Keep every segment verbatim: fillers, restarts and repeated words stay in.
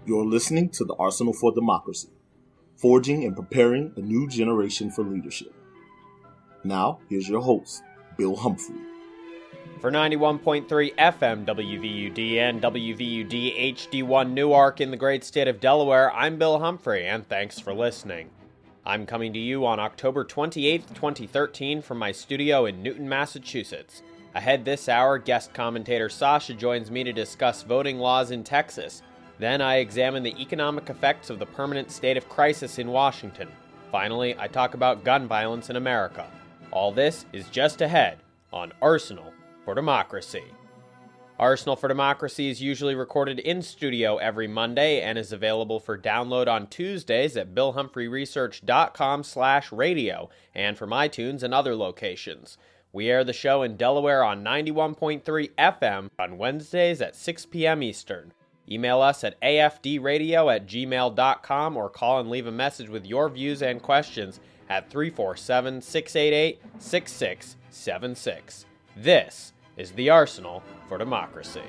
You're listening to the Arsenal for Democracy, forging and preparing a new generation for leadership. Now, here's your host, Bill Humphrey. For ninety-one point three F M W V U D and W V U D H D one Newark in the great state of Delaware, I'm Bill Humphrey, and thanks for listening. I'm coming to you on October twenty-eighth, twenty thirteen from my studio in Newton, Massachusetts. Ahead this hour, guest commentator Sasha joins me to discuss voting laws in Texas. Then I examine the economic effects of the permanent state of crisis in Washington. Finally, I talk about gun violence in America. All this is just ahead on Arsenal for Democracy. Arsenal for Democracy is usually recorded in studio every Monday and is available for download on Tuesdays at billhumphreyresearch.com slash radio and from iTunes and other locations. We air the show in Delaware on ninety-one point three F M on Wednesdays at six p.m. Eastern. Email us at a f d radio at gmail dot com or call and leave a message with your views and questions at three four seven, six eight eight, six six seven six. This is the Arsenal for Democracy.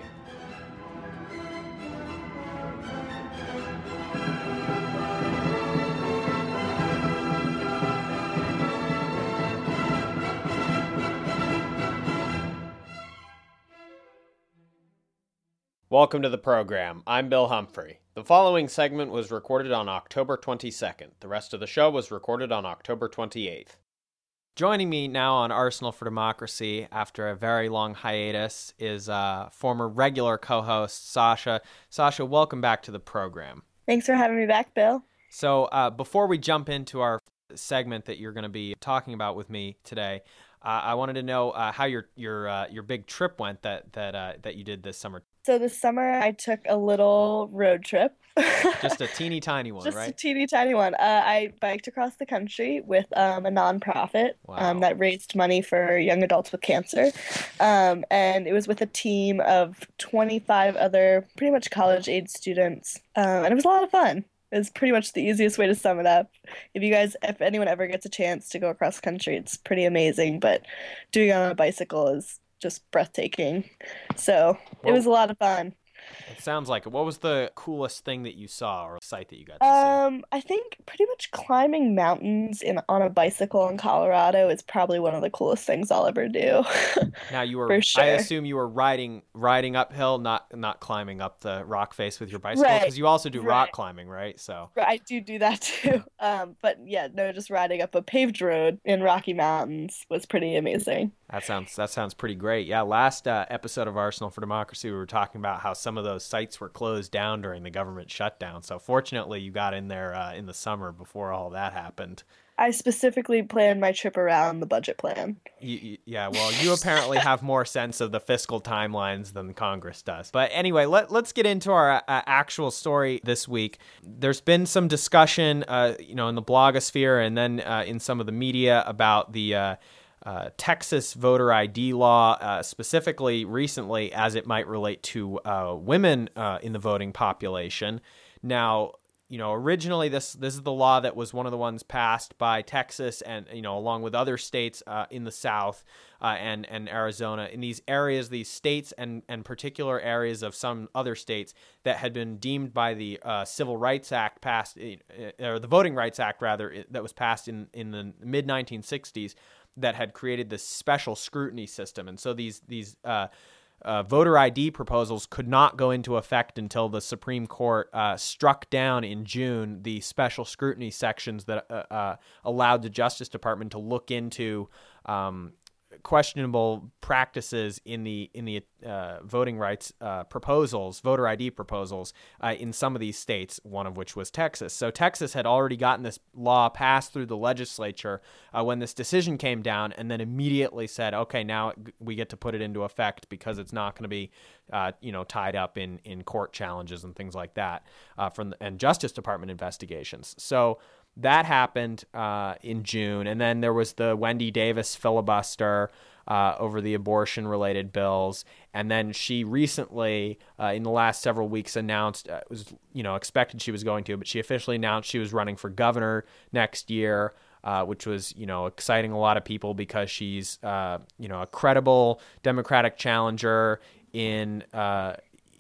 Welcome to the program. I'm Bill Humphrey. The following segment was recorded on October twenty-second. The rest of the show was recorded on October twenty-eighth. Joining me now on Arsenal for Democracy after a very long hiatus is uh, former regular co-host Sasha. Sasha, welcome back to the program. Thanks for having me back, Bill. So uh, before we jump into our segment that you're going to be talking about with me today, uh, I wanted to know uh, how your your uh, your big trip went that that uh, that you did this summer. So this summer I took a little road trip. Just a teeny tiny one, Just right? Just a teeny tiny one. Uh, I biked across the country with um, a nonprofit Wow. um, that raised money for young adults with cancer. Um, and it was with a team of twenty-five other pretty much college-age students. Um, and it was a lot of fun. It was pretty much the easiest way to sum it up. If you guys, if anyone ever gets a chance to go across country, it's pretty amazing. But doing it on a bicycle is just breathtaking. So it was a lot of fun. It sounds like it. What was the coolest thing that you saw or sight that you got to Um, I think pretty much climbing mountains in on a bicycle in Colorado is probably one of the coolest things I'll ever do. see? Now you were, For sure. I assume you were riding riding uphill, not not climbing up the rock face with your bicycle, Right, because you also do rock right. climbing, right? So I do do that too. Um, but yeah, no, just riding up a paved road in Rocky Mountains was pretty amazing. that sounds that sounds pretty great. Yeah, last uh, episode of Arsenal for Democracy, we were talking about how some of those sites were closed down during the government shutdown. So fortunately, you got in there uh, in the summer before all that happened. I specifically planned my trip around the budget plan. You, you, yeah, well, you apparently have more sense of the fiscal timelines than Congress does. But anyway, let, let's get into our uh, actual story this week. There's been some discussion, uh, you know, in the blogosphere and then uh, in some of the media about the uh, uh, Texas voter I D law, uh, specifically recently as it might relate to uh, women uh, in the voting population. Now, you know, originally this this is the law that was one of the ones passed by Texas and, you know, along with other states uh, in the South uh, and, and Arizona, in these areas, these states and, and particular areas of some other states that had been deemed by the uh, Civil Rights Act passed, uh, or the Voting Rights Act, rather, that was passed in, in the mid nineteen sixties that had created this special scrutiny system. And so these, these, uh, Uh, voter I D proposals could not go into effect until the Supreme Court uh, struck down in June the special scrutiny sections that uh, uh, allowed the Justice Department to look into um, questionable practices in the in the uh, voting rights uh, proposals, voter I D proposals uh, in some of these states, one of which was Texas. So Texas had already gotten this law passed through the legislature uh, when this decision came down, and then immediately said, okay, now we get to put it into effect because it's not going to be uh, you know, tied up in, in court challenges and things like that uh, from the, and Justice Department investigations. So that happened uh, in June, and then there was the Wendy Davis filibuster uh, over the abortion-related bills, and then she recently, uh, in the last several weeks, announced uh, it was you know expected she was going to, but she officially announced she was running for governor next year. Uh, which was, you know, exciting a lot of people because she's, uh, you know, a credible Democratic challenger in, uh,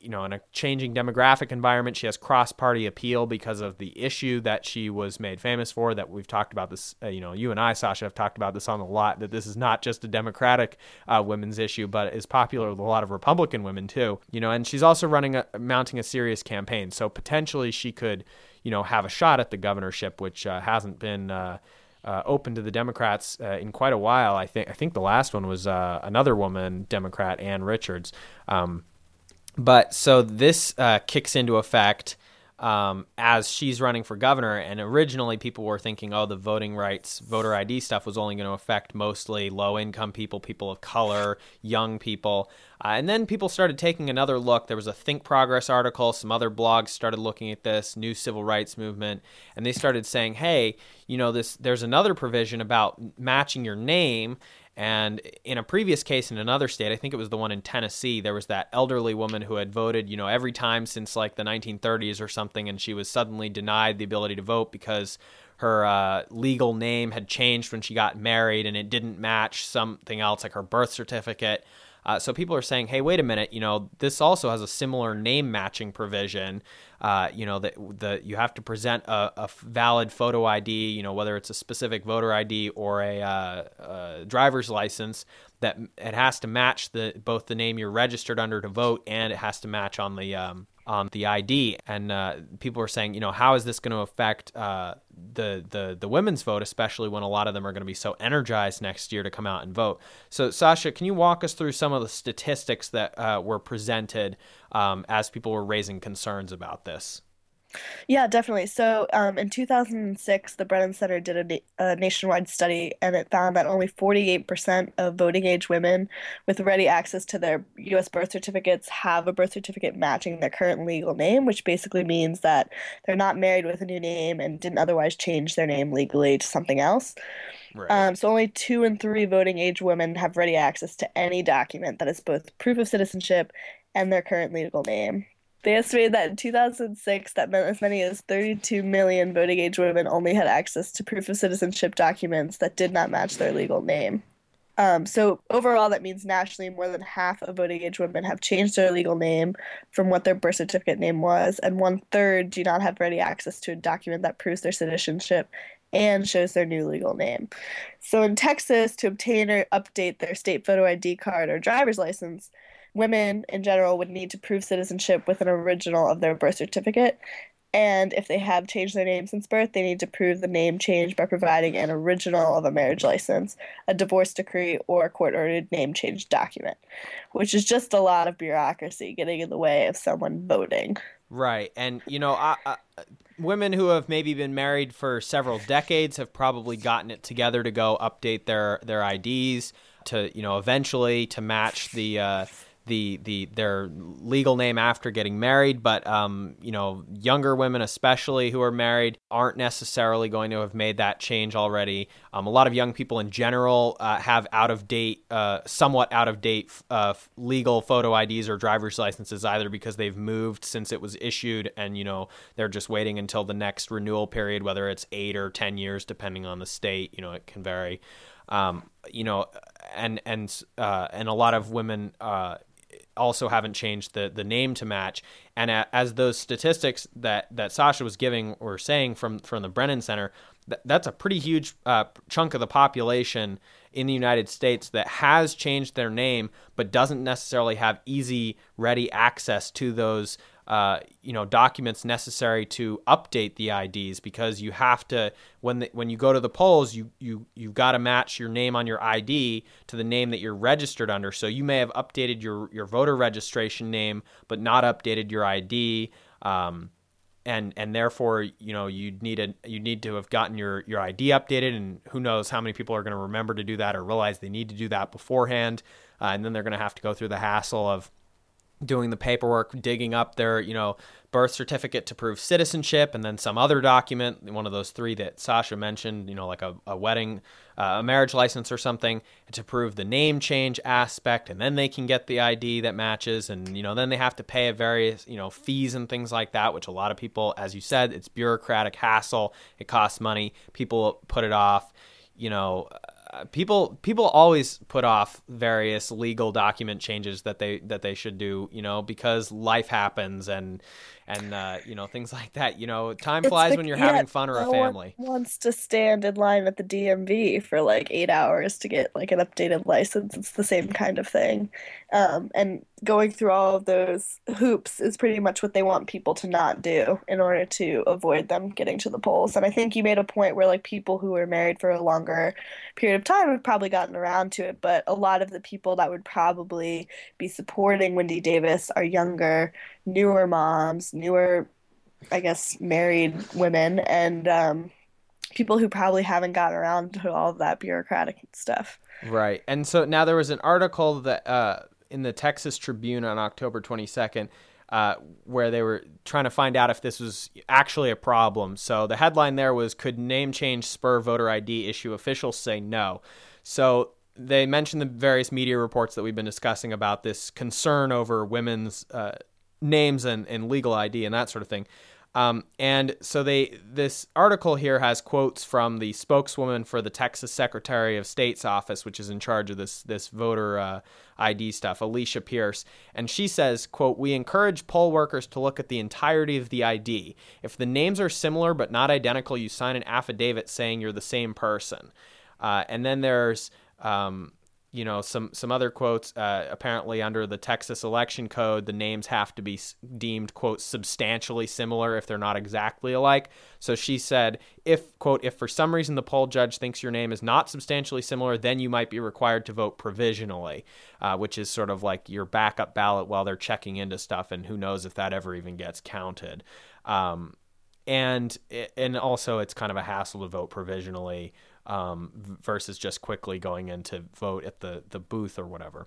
you know, in a changing demographic environment. She has cross-party appeal because of the issue that she was made famous for, that we've talked about this, uh, you know, you and I, Sasha, have talked about this on a lot, that this is not just a Democratic uh, women's issue, but is popular with a lot of Republican women too, you know, and she's also running a, mounting a serious campaign. So potentially she could, you know, have a shot at the governorship, which uh, hasn't been uh, uh, open to the Democrats uh, in quite a while. I think I think the last one was uh, another woman, Democrat, Ann Richards. Um, but so this uh, kicks into effect um, as she's running for governor. And originally people were thinking, oh, the voting rights, voter I D stuff was only going to affect mostly low-income people, people of color, young people. Uh, and then people started taking another look. There was a Think Progress article. Some other blogs started looking at this, new civil rights movement, and they started saying, hey, you know, this there's another provision about matching your name. And in a previous case in another state, I think it was the one in Tennessee, there was that elderly woman who had voted, you know, every time since like the nineteen thirties or something, and she was suddenly denied the ability to vote because her uh, legal name had changed when she got married and it didn't match something else like her birth certificate. Uh, so people are saying, hey, wait a minute, you know, this also has a similar name matching provision. Uh, you know, that the you have to present a, a valid photo I D, you know, whether it's a specific voter I D or a, uh, a driver's license, that it has to match the both the name you're registered under to vote, and it has to match on the um, on the I D. And uh, people are saying, you know, how is this going to affect uh, the the the women's vote, especially when a lot of them are going to be so energized next year to come out and vote. So, Sasha, can you walk us through some of the statistics that uh, were presented um, as people were raising concerns about this? Yeah, definitely. So, um, in two thousand six, the Brennan Center did a, na- a nationwide study, and it found that only forty-eight percent of voting age women with ready access to their U S birth certificates have a birth certificate matching their current legal name, which basically means that they're not married with a new name and didn't otherwise change their name legally to something else. Right. Um, so only two in three voting age women have ready access to any document that is both proof of citizenship and their current legal name. They estimated that in two thousand six, that meant as many as thirty-two million voting age women only had access to proof of citizenship documents that did not match their legal name. Um, so overall, that means nationally, more than half of voting age women have changed their legal name from what their birth certificate name was, and one third do not have ready access to a document that proves their citizenship and shows their new legal name. So in Texas, to obtain or update their state photo I D card or driver's license, women in general would need to prove citizenship with an original of their birth certificate. And if they have changed their name since birth, they need to prove the name change by providing an original of a marriage license, a divorce decree, or a court-ordered name change document, which is just a lot of bureaucracy getting in the way of someone voting. Right. And, you know, I, I, women who have maybe been married for several decades have probably gotten it together to go update their, their I Ds to, you know, eventually to match the uh, the the their legal name after getting married. But, um, you know, younger women especially who are married aren't necessarily going to have made that change already. Um, a lot of young people in general uh, have out-of-date, uh, somewhat out-of-date uh, legal photo I Ds or driver's licenses, either because they've moved since it was issued and, you know, they're just waiting until the next renewal period, whether it's eight or ten years, depending on the state. You know, it can vary. Um, you know, and and uh, and a lot of women uh, also haven't changed the the name to match. And a, as those statistics that, that Sasha was giving or saying from from the Brennan Center, th- that's a pretty huge uh, chunk of the population in the United States that has changed their name, but doesn't necessarily have easy, ready access to those Uh, you know, documents necessary to update the I Ds, because you have to, when the, when you go to the polls, you you you've got to match your name on your I D to the name that you're registered under. So you may have updated your your voter registration name, but not updated your I D, um, and and therefore, you know, you need a you need to have gotten your your I D updated, and who knows how many people are going to remember to do that or realize they need to do that beforehand, uh, and then they're going to have to go through the hassle of doing the paperwork, digging up their, you know, birth certificate to prove citizenship, and then some other document, one of those three that Sasha mentioned, you know, like a, a wedding, uh, a marriage license or something, to prove the name change aspect, and then they can get the I D that matches, and, you know, then they have to pay a various, you know, fees and things like that, which a lot of people, as you said, it's bureaucratic hassle, it costs money, people put it off, you know, uh, people people always put off various legal document changes that they that they should do, you know, because life happens and and uh, you know, things like that. You know, time It's flies like, when you're yeah, having fun or a no one family. wants to stand in line at the D M V for like eight hours to get like an updated license. It's the same kind of thing. Um, and going through all of those hoops is pretty much what they want people to not do in order to avoid them getting to the polls. And I think you made a point where like people who were married for a longer period of time have probably gotten around to it, but a lot of the people that would probably be supporting Wendy Davis are younger, newer moms, newer, I guess, married women, and um, people who probably haven't gotten around to all of that bureaucratic stuff. Right. And so now there was an article that uh, in the Texas Tribune on October twenty-second uh, where they were trying to find out if this was actually a problem. So the headline there was, "Could name change spur voter I D issue? Officials say no." So they mentioned the various media reports that we've been discussing about this concern over women's uh, names and, and legal I D and that sort of thing. Um, and so they, this article here has quotes from the spokeswoman for the Texas Secretary of State's office, which is in charge of this, this voter uh, I D stuff, Alicia Pierce. And she says, quote, "We encourage poll workers to look at the entirety of the I D. If the names are similar but not identical, you sign an affidavit saying you're the same person." Uh, and then there's, um, you know, some, some other quotes. Uh, apparently under the Texas election code, the names have to be deemed, quote, substantially similar if they're not exactly alike. So she said, if, quote, "if for some reason the poll judge thinks your name is not substantially similar, then you might be required to vote provisionally," uh, which is sort of like your backup ballot while they're checking into stuff. And who knows if that ever even gets counted. Um, and, and also it's kind of a hassle to vote provisionally um, versus just quickly going in to vote at the, the booth or whatever.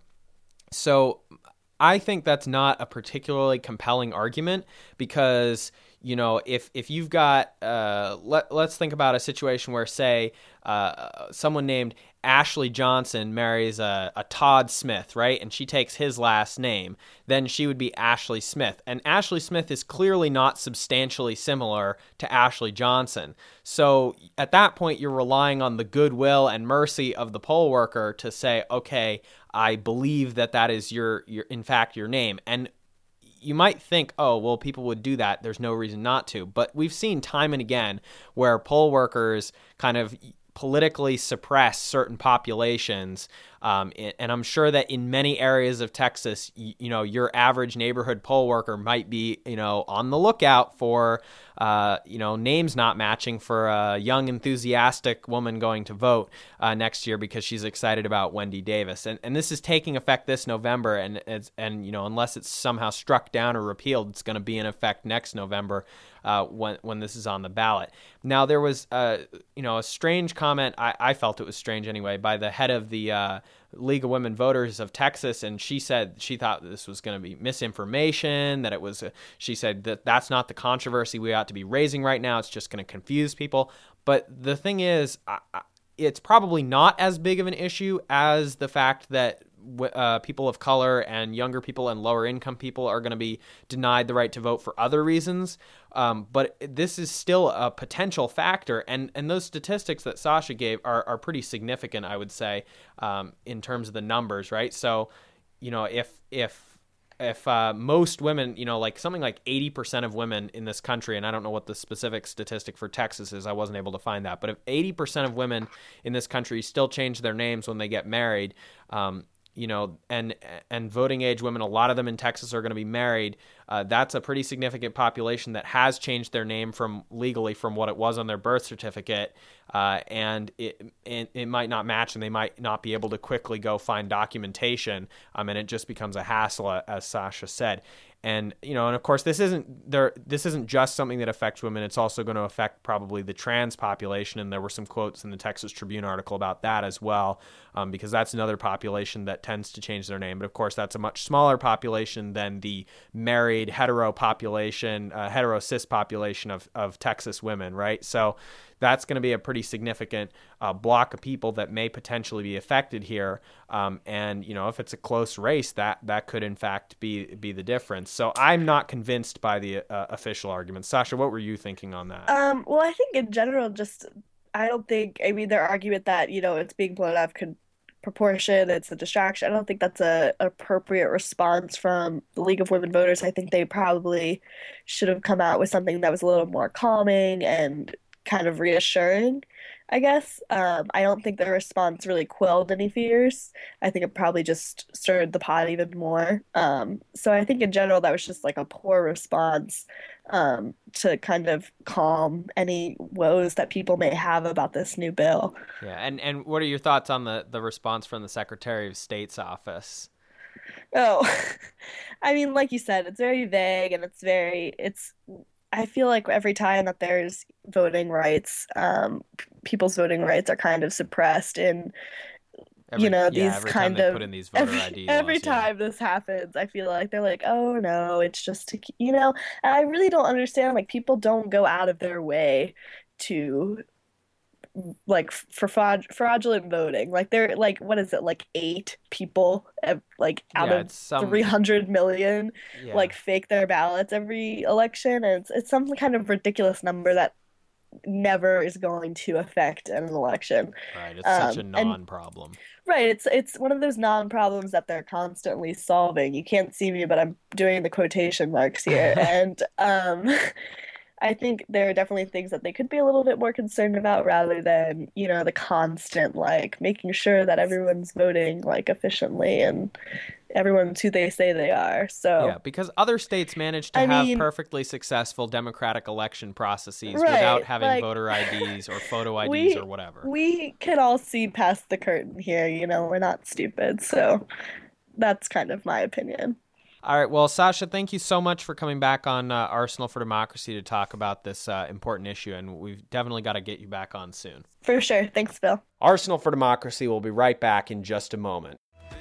So I think that's not a particularly compelling argument because, you know, if, if you've got, uh, let, let's think about a situation where, say, uh, someone named Ashley Johnson marries a, a Todd Smith, right? And she takes his last name, then she would be Ashley Smith. And Ashley Smith is clearly not substantially similar to Ashley Johnson. So at that point, you're relying on the goodwill and mercy of the poll worker to say, okay, I believe that that is your, your, in fact, your name. And you might think, oh, well, people would do that. There's no reason not to. But we've seen time and again where poll workers kind of politically suppress certain populations. Um, and I'm sure that in many areas of Texas, you, you know, your average neighborhood poll worker might be, you know, on the lookout for, uh, you know, names not matching for a young, enthusiastic woman going to vote uh, next year because she's excited about Wendy Davis. And and this is taking effect this November. And, it's, and you know, unless it's somehow struck down or repealed, it's going to be in effect next November uh, when when this is on the ballot. Now, there was, uh, you know, a strange comment. I, I felt it was strange anyway by the head of the uh, League of Women Voters of Texas, and she said she thought this was going to be misinformation, that it was, uh, she said that that's not the controversy we ought to be raising right now. It's just going to confuse people. But the thing is, I, I, it's probably not as big of an issue as the fact that uh, people of color and younger people and lower income people are going to be denied the right to vote for other reasons. Um, but this is still a potential factor. And, and those statistics that Sasha gave are, are pretty significant, I would say, um, in terms of the numbers, right? So, you know, if, if, if uh, most women, you know, like something like eighty percent of women in this country, and I don't know what the specific statistic for Texas is, I wasn't able to find that, but if eighty percent of women in this country still change their names when they get married, um, you know, and and voting age women, a lot of them in Texas are going to be married. Uh, that's a pretty significant population that has changed their name from legally from what it was on their birth certificate, uh, and it, it it might not match, and they might not be able to quickly go find documentation, um, and it just becomes a hassle, as Sasha said. And, you know, and of course, this isn't there. This isn't just something that affects women. It's also going to affect probably the trans population. And there were some quotes in the Texas Tribune article about that as well, um, because that's another population that tends to change their name. But of course, that's a much smaller population than the married hetero population, uh, hetero cis population of, of Texas women, right? So that's going to be a pretty significant uh, block of people that may potentially be affected here. Um, and, you know, if it's a close race, that that could, in fact, be be the difference. So I'm not convinced by the uh, official argument. Sasha, what were you thinking on that? Um, well, I think in general, just I don't think, I mean, their argument that, you know, it's being blown out of con proportion, it's a distraction. I don't think that's a appropriate response from the League of Women Voters. I think they probably should have come out with something that was a little more calming and kind of reassuring, I guess. Um, I don't think their response really quelled any fears. I think it probably just stirred the pot even more. Um, so I think in general that was just like a poor response um, to kind of calm any woes that people may have about this new bill. Yeah, and and what are your thoughts on the the response from the Secretary of State's office? Oh, I mean, like you said, it's very vague and it's very, it's, I feel like every time that there's voting rights, um, p- people's voting rights are kind of suppressed in, you Every know, yeah, these every time kind they put of, in these voter every, I D every laws, yeah. time this happens, I feel like they're like, oh no, it's just to, you know, and I really don't understand, like, people don't go out of their way to like for fraud fraudulent voting. Like they're like what is it like eight people ev- like out Yeah, of it's some three hundred million yeah. like fake their ballots every election, and it's it's some kind of ridiculous number that never is going to affect an election. Right, it's such a Um and non-problem. right, it's it's one of those non-problems that they're constantly solving. You can't see me, but I'm doing the quotation marks here. And um I think there are definitely things that they could be a little bit more concerned about rather than, you know, the constant like making sure that everyone's voting like efficiently and everyone's who they say they are. Yeah, So, because other states manage to I have mean, perfectly successful democratic election processes without right, having like voter I Ds or photo I Ds or we whatever. we can all see past the curtain here, you know, we're not stupid. So, that's kind of my opinion. All right, well, Sasha, thank you so much for coming back on uh, Arsenal for Democracy to talk about this uh, important issue, and we've definitely got to get you back on soon. For sure. Thanks, Phil. Arsenal for Democracy will be right back in just a moment.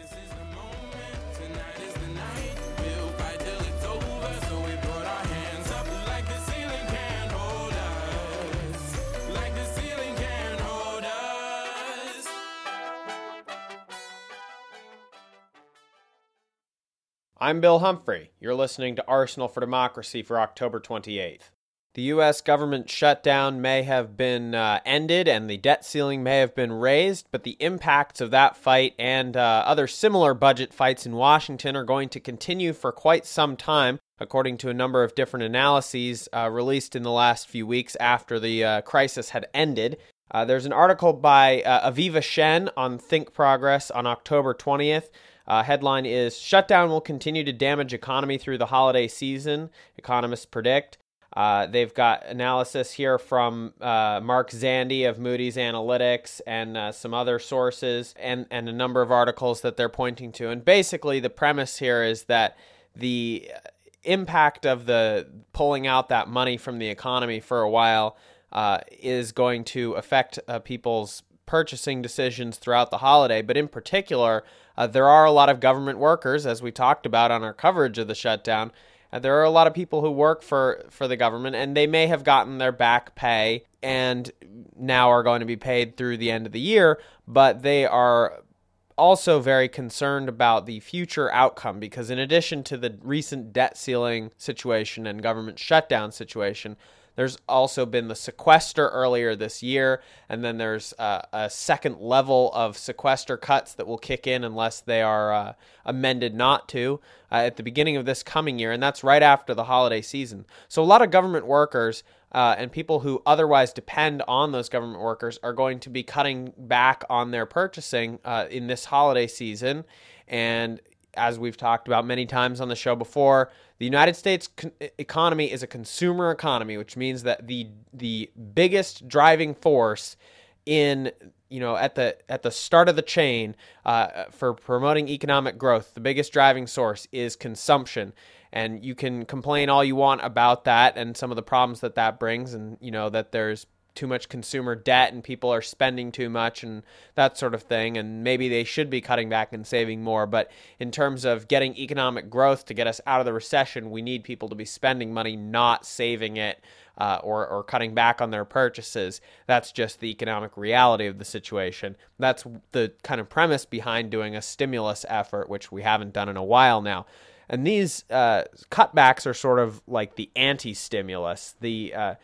I'm Bill Humphrey. You're listening to Arsenal for Democracy for October twenty-eighth. The U S government shutdown may have been uh, ended and the debt ceiling may have been raised, but the impacts of that fight and uh, other similar budget fights in Washington are going to continue for quite some time, according to a number of different analyses uh, released in the last few weeks after the uh, crisis had ended. Uh, there's an article by uh, Aviva Shen on Think Progress on October twentieth. Uh, headline is, Shutdown Will Continue to Damage Economy Through the Holiday Season, Economists Predict. Uh, they've got analysis here from uh, Mark Zandi of Moody's Analytics and uh, some other sources and, and a number of articles that they're pointing to. And basically the premise here is that the impact of the pulling out that money from the economy for a while uh, is going to affect uh, people's purchasing decisions throughout the holiday. But in particular, uh, there are a lot of government workers, as we talked about on our coverage of the shutdown. Uh, there are a lot of people who work for, for the government, and they may have gotten their back pay and now are going to be paid through the end of the year, but they are also very concerned about the future outcome because in addition to the recent debt ceiling situation and government shutdown situation, there's also been the sequester earlier this year, and then there's uh, a second level of sequester cuts that will kick in unless they are uh, amended not to uh, at the beginning of this coming year, and that's right after the holiday season. So a lot of government workers uh, and people who otherwise depend on those government workers are going to be cutting back on their purchasing uh, in this holiday season, and as we've talked about many times on the show before, the United States con- economy is a consumer economy, which means that the the biggest driving force in you know at the at the start of the chain uh, for promoting economic growth, the biggest driving source is consumption. And you can complain all you want about that and some of the problems that that brings, and you know that there's too much consumer debt and people are spending too much and that sort of thing, and maybe they should be cutting back and saving more. But in terms of getting economic growth to get us out of the recession, we need people to be spending money, not saving it uh, or, or cutting back on their purchases. That's just the economic reality of the situation. That's the kind of premise behind doing a stimulus effort, which we haven't done in a while now. And these uh, cutbacks are sort of like the anti-stimulus. The uh,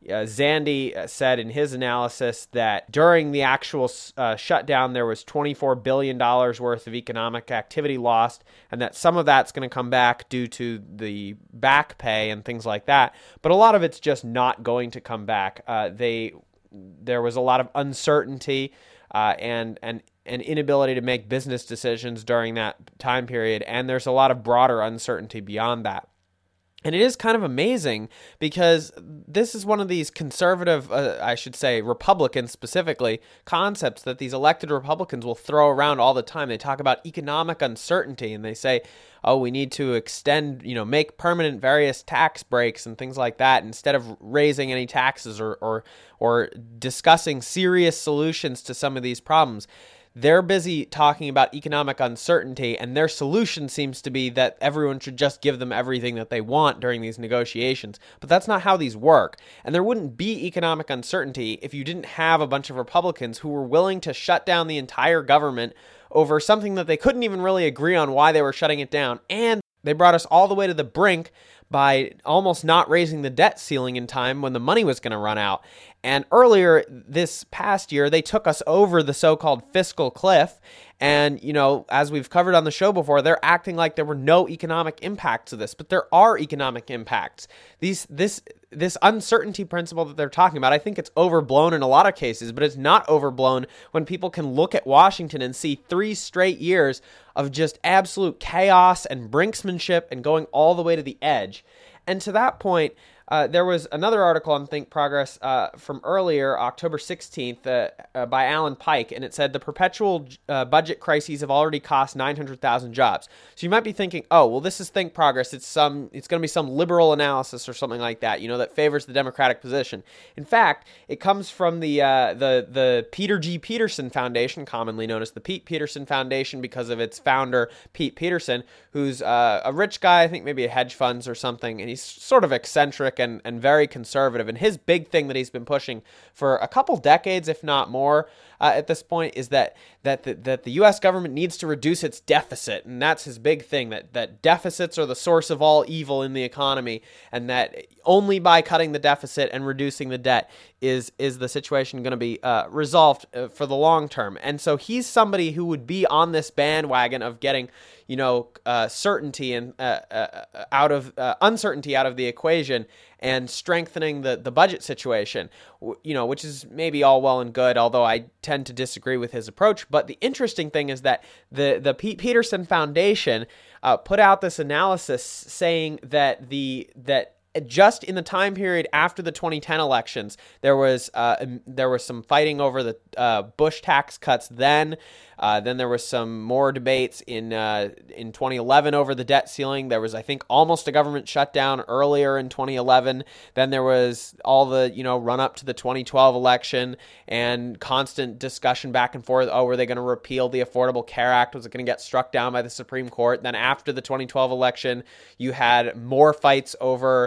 Uh, Zandy said in his analysis that during the actual uh, shutdown, there was twenty-four billion dollars worth of economic activity lost, and that some of that's going to come back due to the back pay and things like that. But a lot of it's just not going to come back. Uh, they there was a lot of uncertainty uh, and and an inability to make business decisions during that time period, and there's a lot of broader uncertainty beyond that. And it is kind of amazing because this is one of these conservative, uh, I should say, Republicans specifically, concepts that these elected Republicans will throw around all the time. They talk about economic uncertainty and they say, oh, we need to extend, you know, make permanent various tax breaks and things like that instead of raising any taxes or or, or discussing serious solutions to some of these problems. They're busy talking about economic uncertainty, and their solution seems to be that everyone should just give them everything that they want during these negotiations. But that's not how these work. And there wouldn't be economic uncertainty if you didn't have a bunch of Republicans who were willing to shut down the entire government over something that they couldn't even really agree on why they were shutting it down. And they brought us all the way to the brink by almost not raising the debt ceiling in time when the money was going to run out. And earlier this past year, they took us over the so-called fiscal cliff. And, you know, as we've covered on the show before, they're acting like there were no economic impacts to this, but there are economic impacts. These, this, this uncertainty principle that they're talking about, I think it's overblown in a lot of cases, but it's not overblown when people can look at Washington and see three straight years of just absolute chaos and brinksmanship and going all the way to the edge. And to that point, Uh, there was another article on Think Progress uh, from earlier, October sixteenth, uh, uh, by Alan Pike, and it said the perpetual uh, budget crises have already cost nine hundred thousand jobs. So you might be thinking, oh, well, this is Think Progress. It's some, it's going to be some liberal analysis or something like that, you know, that favors the Democratic position. In fact, it comes from the uh, the the Peter G. Peterson Foundation, commonly known as the Pete Peterson Foundation, because of its founder, Pete Peterson, who's uh, a rich guy, I think maybe a hedge funds or something, and he's sort of eccentric and, and very conservative. And his big thing that he's been pushing for a couple decades, if not more, uh, at this point, is that that the, that the U S government needs to reduce its deficit. And that's his big thing, that, that deficits are the source of all evil in the economy, and that only by cutting the deficit and reducing the debt is is the situation going to be uh, resolved uh, for the long term. And so he's somebody who would be on this bandwagon of getting, you know, uh, certainty and uh, uh, out of uh, uncertainty out of the equation and strengthening the, the budget situation, you know, which is maybe all well and good, although I tend to disagree with his approach. But the interesting thing is that the, the Pete Peterson Foundation uh, put out this analysis saying that the that just in the time period after the twenty ten elections, there was uh, there was some fighting over the uh, Bush tax cuts then. Uh, then there was some more debates in uh, in twenty eleven over the debt ceiling. There was, I think, almost a government shutdown earlier in twenty eleven. Then there was all the, you know, run up to the twenty twelve election and constant discussion back and forth. Oh, were they going to repeal the Affordable Care Act? Was it going to get struck down by the Supreme Court? Then after the twenty twelve election, you had more fights over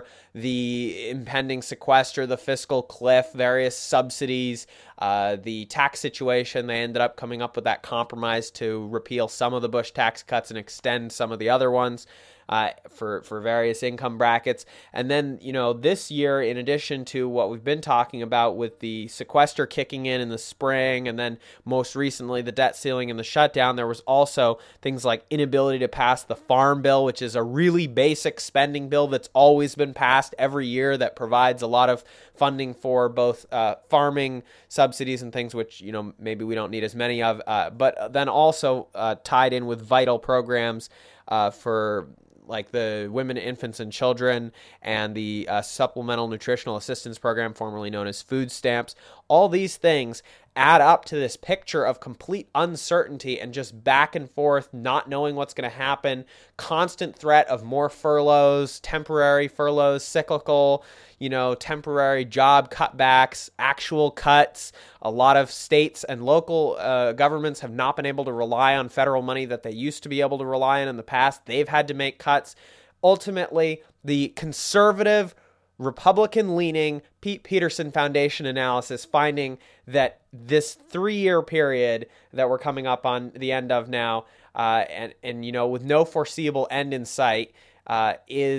the impending sequester, the fiscal cliff, various subsidies, uh, the tax situation. They ended up coming up with that compromise to repeal some of the Bush tax cuts and extend some of the other ones uh, for, for various income brackets. And then, you know, this year, in addition to what we've been talking about with the sequester kicking in in the spring, and then most recently the debt ceiling and the shutdown, there was also things like inability to pass the Farm Bill, which is a really basic spending bill that's always been passed every year that provides a lot of funding for both uh, farming subsidies and things, which, you know, maybe we don't need as many of, uh, but then also uh, tied in with vital programs uh, for like the Women, Infants, and Children and the uh, Supplemental Nutritional Assistance Program, formerly known as food stamps. All these things add up to this picture of complete uncertainty and just back and forth, not knowing what's going to happen, constant threat of more furloughs, temporary furloughs, cyclical, you know, temporary job cutbacks, actual cuts. A lot of states and local uh, governments have not been able to rely on federal money that they used to be able to rely on in the past. They've had to make cuts. Ultimately, the conservative, Republican-leaning Pete Peterson Foundation analysis finding that this three-year period that we're coming up on the end of now, uh, and, and, you know, with no foreseeable end in sight, uh, is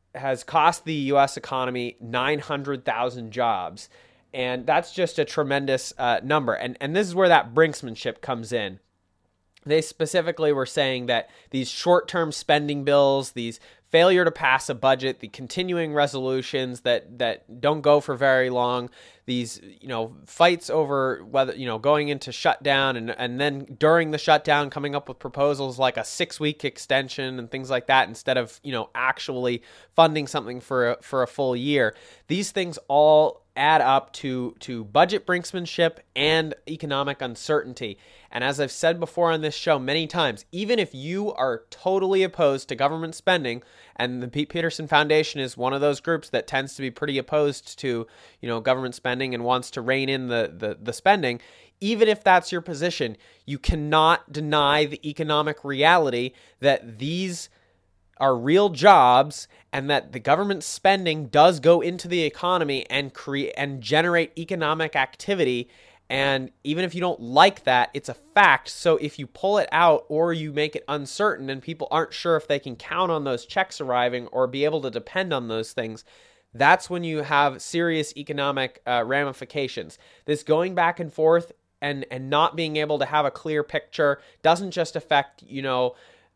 has cost the U S economy nine hundred thousand jobs. And that's just a tremendous uh, number. And, and this is where that brinksmanship comes in. They specifically were saying that these short-term spending bills, these failure to pass a budget, the continuing resolutions that, that don't go for very long, these, you know, fights over whether, you know, going into shutdown and, and then during the shutdown coming up with proposals like a six-week extension and things like that instead of, you know, actually funding something for a, for a full year. These things all add up to to budget brinksmanship and economic uncertainty. And as I've said before on this show many times, even if you are totally opposed to government spending, and the Pete Peterson Foundation is one of those groups that tends to be pretty opposed to, you know, government spending and wants to rein in the the, the spending, even if that's your position, you cannot deny the economic reality that these are real jobs and that the government spending does go into the economy and create and generate economic activity. And even if you don't like that, it's a fact. So if you pull it out or you make it uncertain and people aren't sure if they can count on those checks arriving or be able to depend on those things, that's when you have serious economic uh, ramifications. This going back and forth and and not being able to have a clear picture doesn't just affect, you know,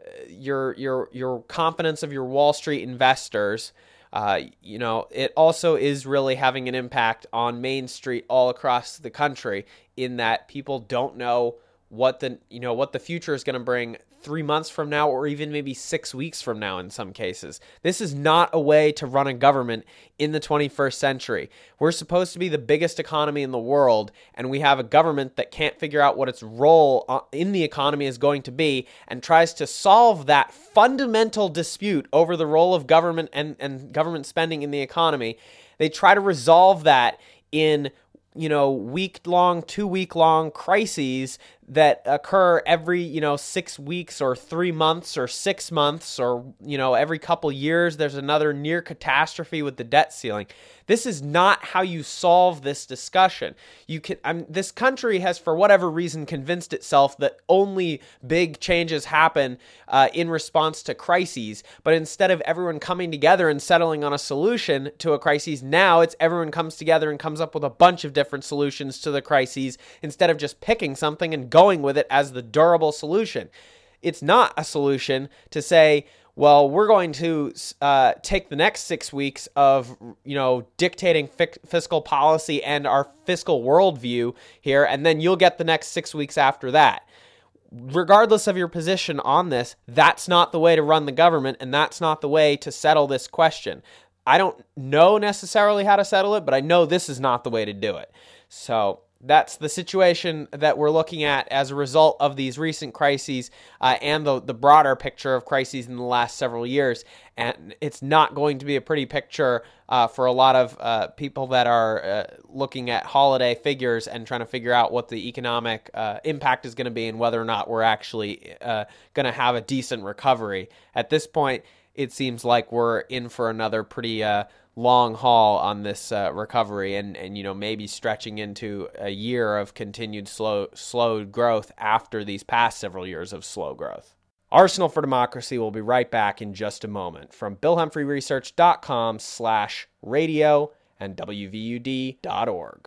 your your your confidence of your Wall Street investors. Uh, you know, it also is really having an impact on Main Street all across the country in that people don't know what the, you know, what the future is going to bring three months from now or even maybe six weeks from now in some cases. This is not a way to run a government in the twenty-first century. We're supposed to be the biggest economy in the world, and we have a government that can't figure out what its role in the economy is going to be and tries to solve that fundamental dispute over the role of government and, and government spending in the economy. They try to resolve that in, you know, week-long, two-week-long crises that occur every, you know, six weeks or three months or six months or, you know, every couple years there's another near catastrophe with the debt ceiling. This is not how you solve this discussion. You can, I'm, this country has, for whatever reason, convinced itself that only big changes happen uh, in response to crises. But instead of everyone coming together and settling on a solution to a crisis, now it's everyone comes together and comes up with a bunch of different solutions to the crises instead of just picking something and going with it as the durable solution. It's not a solution to say, well, we're going to uh, take the next six weeks of, you know, dictating fi- fiscal policy and our fiscal worldview here, and then you'll get the next six weeks after that. Regardless of your position on this, that's not the way to run the government, and that's not the way to settle this question. I don't know necessarily how to settle it, but I know this is not the way to do it. So that's the situation that we're looking at as a result of these recent crises uh, and the, the broader picture of crises in the last several years. And it's not going to be a pretty picture uh, for a lot of uh, people that are uh, looking at holiday figures and trying to figure out what the economic uh, impact is going to be and whether or not we're actually uh, going to have a decent recovery. At this point, it seems like we're in for another pretty uh, long haul on this uh, recovery and, and, you know, maybe stretching into a year of continued slow, slow growth after these past several years of slow growth. Arsenal for Democracy will be right back in just a moment from bill humphrey research dot com slash radio and W V U D dot org.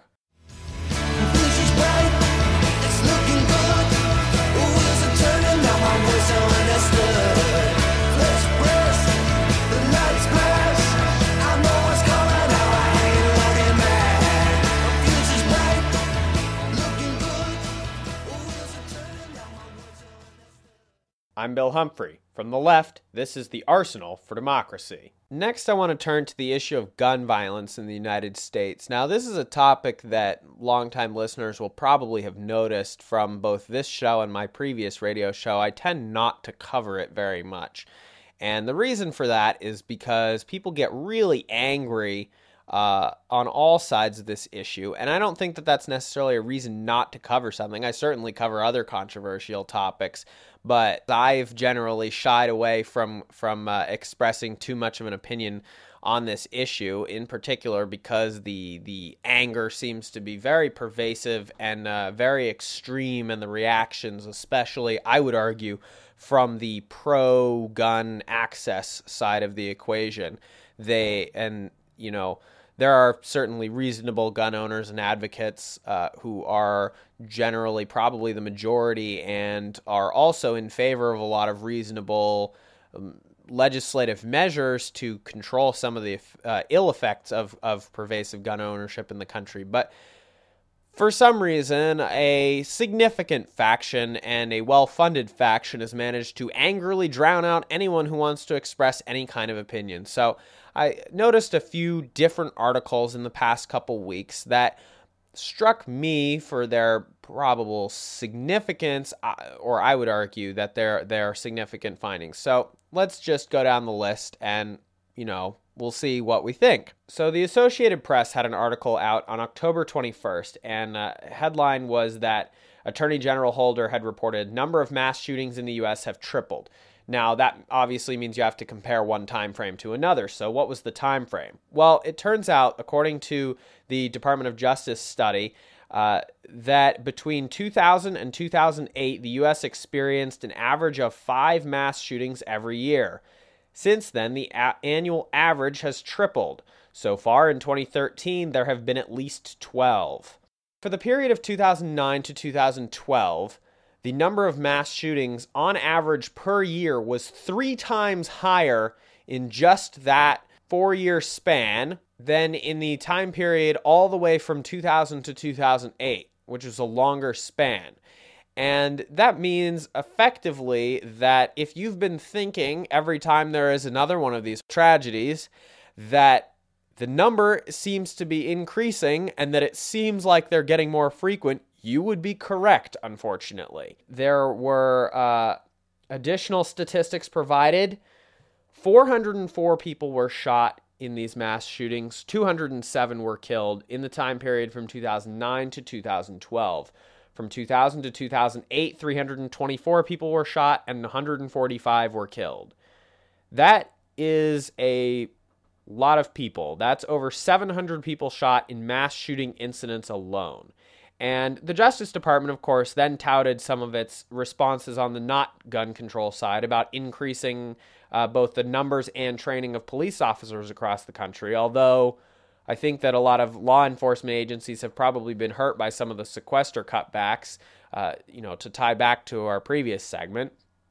I'm Bill Humphrey. From the left, this is the Arsenal for Democracy. Next, I want to turn to the issue of gun violence in the United States. Now, this is a topic that longtime listeners will probably have noticed from both this show and my previous radio show. I tend not to cover it very much. And the reason for that is because people get really angry uh, on all sides of this issue. And I don't think that that's necessarily a reason not to cover something. I certainly cover other controversial topics, but I've generally shied away from, from uh, expressing too much of an opinion on this issue, in particular because the the anger seems to be very pervasive and uh, very extreme, and the reactions, especially, I would argue, from the pro-gun access side of the equation. they, and, you know, there are certainly reasonable gun owners and advocates uh, who are generally probably the majority and are also in favor of a lot of reasonable um, legislative measures to control some of the uh, ill effects of, of pervasive gun ownership in the country. But for some reason, a significant faction and a well-funded faction has managed to angrily drown out anyone who wants to express any kind of opinion. So I noticed a few different articles in the past couple weeks that struck me for their probable significance, or I would argue that they're, they're significant findings. So let's just go down the list and, you know, we'll see what we think. So the Associated Press had an article out on October twenty-first, and uh, headline was that Attorney General Holder had reported number of mass shootings in the U S have tripled. Now, that obviously means you have to compare one time frame to another. So what was the time frame? Well, it turns out, according to the Department of Justice study, uh, that between two thousand and two thousand eight, the U S experienced an average of five mass shootings every year. Since then, the a- annual average has tripled. So far in twenty thirteen, there have been at least twelve. For the period of two thousand nine to two thousand twelve, the number of mass shootings on average per year was three times higher in just that four-year span than in the time period all the way from two thousand to two thousand eight, which was a longer span. And that means effectively that if you've been thinking every time there is another one of these tragedies that the number seems to be increasing and that it seems like they're getting more frequent, you would be correct, unfortunately. There were uh, additional statistics provided. four hundred four people were shot in these mass shootings. two hundred seven were killed in the time period from two thousand nine to two thousand twelve. From two thousand to two thousand eight, three hundred twenty-four people were shot and one hundred forty-five were killed. That is a lot of people. That's over seven hundred people shot in mass shooting incidents alone. And the Justice Department, of course, then touted some of its responses on the not gun control side about increasing uh, both the numbers and training of police officers across the country, although I think that a lot of law enforcement agencies have probably been hurt by some of the sequester cutbacks, uh, you know, to tie back to our previous segment.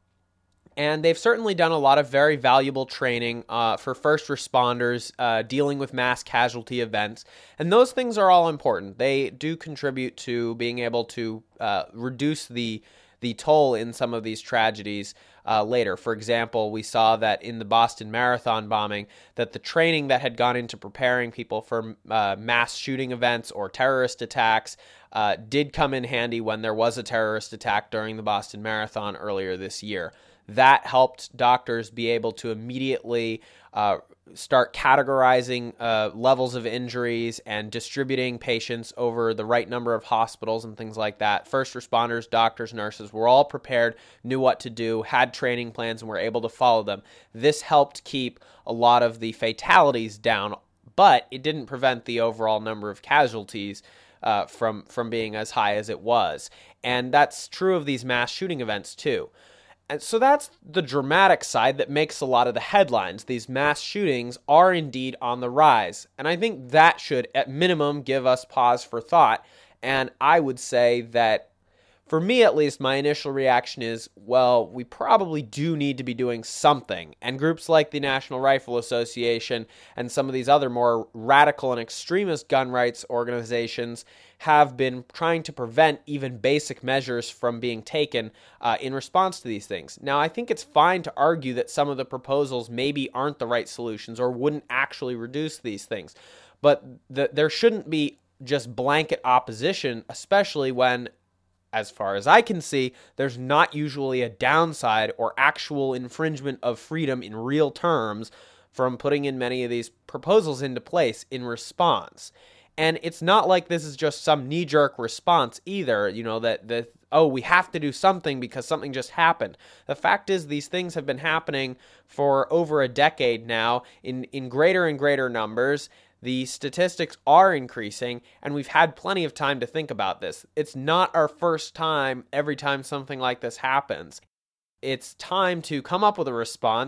And they've certainly done a lot of very valuable training uh, for first responders uh, dealing with mass casualty events. And those things are all important. They do contribute to being able to uh, reduce the the toll in some of these tragedies uh, later. For example, we saw that in the Boston Marathon bombing, that the training that had gone into preparing people for uh, mass shooting events or terrorist attacks uh, did come in handy when there was a terrorist attack during the Boston Marathon earlier this year. That helped doctors be able to immediately uh, start categorizing uh, levels of injuries and distributing patients over the right number of hospitals and things like that. First responders, doctors, nurses were all prepared, knew what to do, had training plans, and were able to follow them. This helped keep a lot of the fatalities down, but it didn't prevent the overall number of casualties uh, from, from being as high as it was. And that's true of these mass shooting events too. And so that's the dramatic side that makes a lot of the headlines. These mass shootings are indeed on the rise. And I think that should, at minimum, give us pause for thought. And I would say that, for me at least, my initial reaction is, well, we probably do need to be doing something. And groups like the National Rifle Association and some of these other more radical and extremist gun rights organizations have been trying to prevent even basic measures from being taken uh, in response to these things. Now, I think it's fine to argue that some of the proposals maybe aren't the right solutions or wouldn't actually reduce these things. But the, there shouldn't be just blanket opposition, especially when, as far as I can see, there's not usually a downside or actual infringement of freedom in real terms from putting in many of these proposals into place in response. And it's not like this is just some knee-jerk response either, you know, that, that, oh, we have to do something because something just happened. The fact is these things have been happening for over a decade now in, in greater and greater numbers. The statistics are increasing, and we've had plenty of time to think about this. It's not our first time every time something like this happens. It's time to come up with a response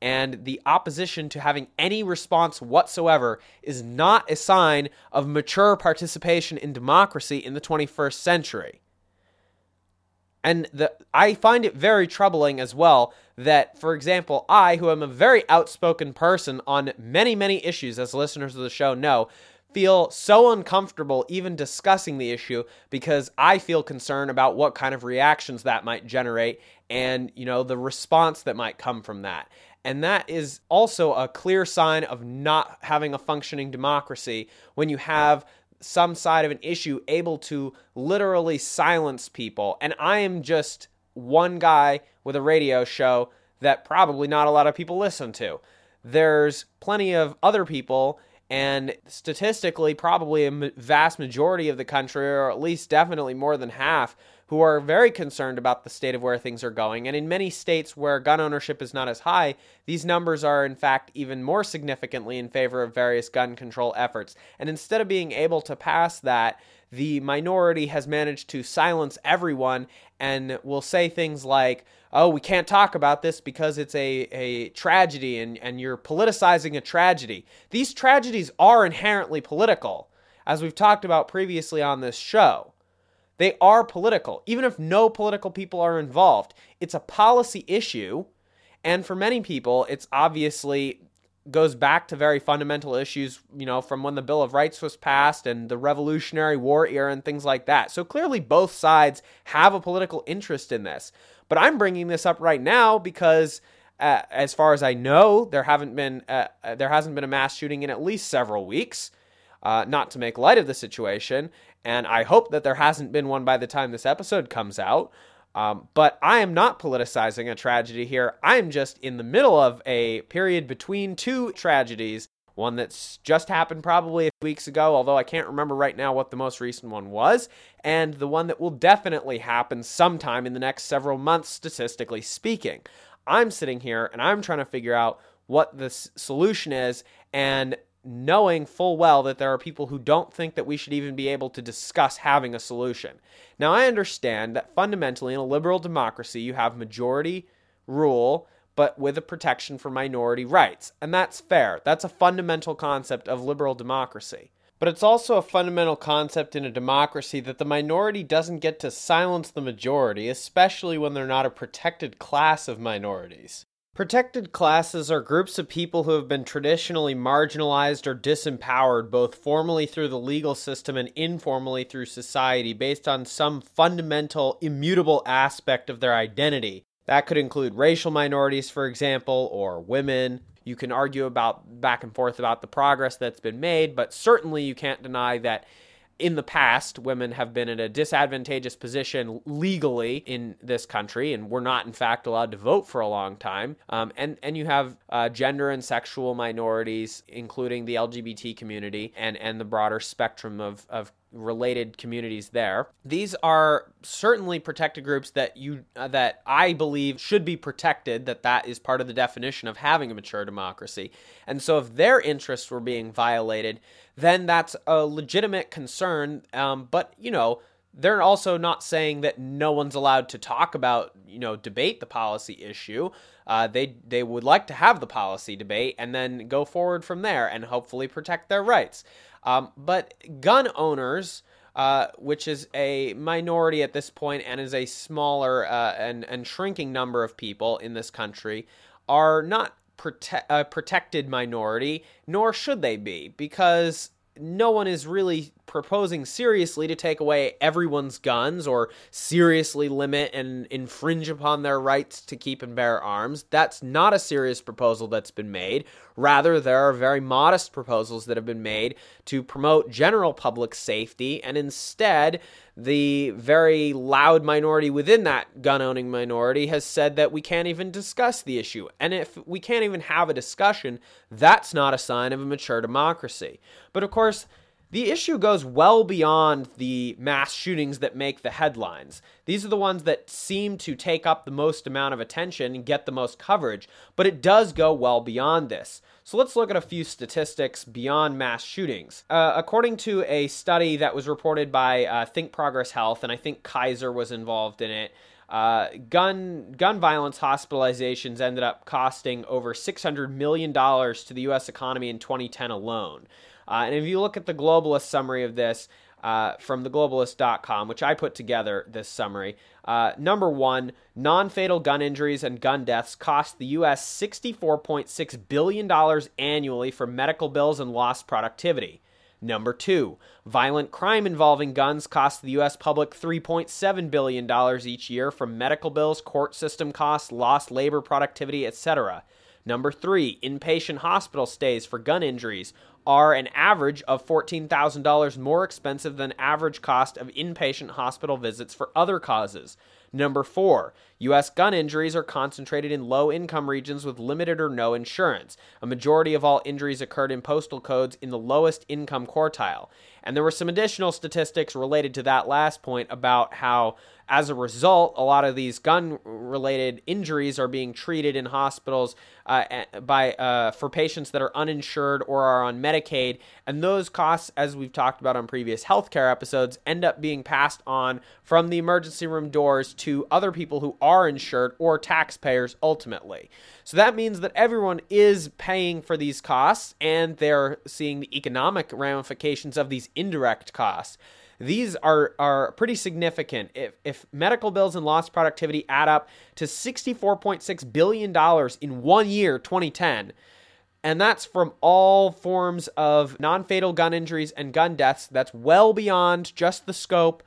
And the opposition to having any response whatsoever is not a sign of mature participation in democracy in the twenty-first century. And the, I find it very troubling as well that, for example, I, who am a very outspoken person on many, many issues, as listeners of the show know, feel so uncomfortable even discussing the issue because I feel concerned about what kind of reactions that might generate and, you know, the response that might come from that. And that is also a clear sign of not having a functioning democracy when you have some side of an issue able to literally silence people. And I am just one guy with a radio show that probably not a lot of people listen to. There's plenty of other people, and statistically probably a vast majority of the country, or at least definitely more than half, who are very concerned about the state of where things are going. And in many states where gun ownership is not as high, these numbers are in fact even more significantly in favor of various gun control efforts. And instead of being able to pass that, the minority has managed to silence everyone and will say things like, oh, we can't talk about this because it's a, a tragedy and, and you're politicizing a tragedy. These tragedies are inherently political, as we've talked about previously on this show. They are political, even if no political people are involved. It's a policy issue, and for many people, it's obviously goes back to very fundamental issues, you know, from when the Bill of Rights was passed and the Revolutionary War era and things like that. So clearly both sides have a political interest in this. But I'm bringing this up right now because, uh, as far as I know, there haven't been uh, there hasn't been a mass shooting in at least several weeks. Uh, not to make light of the situation, and I hope that there hasn't been one by the time this episode comes out. Um, but I am not politicizing a tragedy here. I am just in the middle of a period between two tragedies, one that's just happened probably a few weeks ago, although I can't remember right now what the most recent one was, and the one that will definitely happen sometime in the next several months, statistically speaking. I'm sitting here and I'm trying to figure out what the s- solution is, and knowing full well that there are people who don't think that we should even be able to discuss having a solution. Now, I understand that fundamentally in a liberal democracy, you have majority rule, but with a protection for minority rights. And that's fair. That's a fundamental concept of liberal democracy. But it's also a fundamental concept in a democracy that the minority doesn't get to silence the majority, especially when they're not a protected class of minorities. Protected classes are groups of people who have been traditionally marginalized or disempowered, both formally through the legal system and informally through society, based on some fundamental, immutable aspect of their identity. That could include racial minorities, for example, or women. You can argue about back and forth about the progress that's been made, but certainly you can't deny that in the past, women have been in a disadvantageous position legally in this country and were not, in fact, allowed to vote for a long time. Um, and, and you have uh, gender and sexual minorities, including the L G B T community and, and the broader spectrum of, of related communities there. These are certainly protected groups that you uh, that I believe should be protected, that that is part of the definition of having a mature democracy. And so if their interests were being violated, then that's a legitimate concern. Um, but, you know, they're also not saying that no one's allowed to talk about, you know, debate the policy issue. Uh, they they would like to have the policy debate and then go forward from there and hopefully protect their rights. Um, but gun owners, uh, which is a minority at this point and is a smaller uh, and, and shrinking number of people in this country, are not prote- a protected minority, nor should they be, because no one is really proposing seriously to take away everyone's guns or seriously limit and infringe upon their rights to keep and bear arms. That's not a serious proposal that's been made. Rather, there are very modest proposals that have been made to promote general public safety, and instead, the very loud minority within that gun-owning minority has said that we can't even discuss the issue. And if we can't even have a discussion, that's not a sign of a mature democracy. But of course, the issue goes well beyond the mass shootings that make the headlines. These are the ones that seem to take up the most amount of attention and get the most coverage, but it does go well beyond this. So let's look at a few statistics beyond mass shootings. Uh, according to a study that was reported by uh, Think Progress Health, and I think Kaiser was involved in it, Uh, gun gun violence hospitalizations ended up costing over six hundred million dollars to the U S economy in twenty ten alone. Uh, and if you look at the Globalist summary of this, uh, from the globalist dot com, which I put together this summary, uh, number one, non-fatal gun injuries and gun deaths cost the U S sixty-four point six billion dollars annually from medical bills and lost productivity. Number two, violent crime involving guns cost the U S public three point seven billion dollars each year from medical bills, court system costs, lost labor productivity, et cetera. Number three, inpatient hospital stays for gun injuries are an average of fourteen thousand dollars more expensive than average cost of inpatient hospital visits for other causes. Number four, U S gun injuries are concentrated in low-income regions with limited or no insurance. A majority of all injuries occurred in postal codes in the lowest income quartile. And there were some additional statistics related to that last point about how, as a result, a lot of these gun-related injuries are being treated in hospitals uh, by uh, for patients that are uninsured or are on Medicaid, and those costs, as we've talked about on previous healthcare episodes, end up being passed on from the emergency room doors to other people who are insured or taxpayers ultimately. So that means that everyone is paying for these costs, and they're seeing the economic ramifications of these indirect costs. These are, are pretty significant. If, if medical bills and lost productivity add up to sixty-four point six billion dollars in one year, twenty ten, and that's from all forms of non-fatal gun injuries and gun deaths, that's well beyond just the scope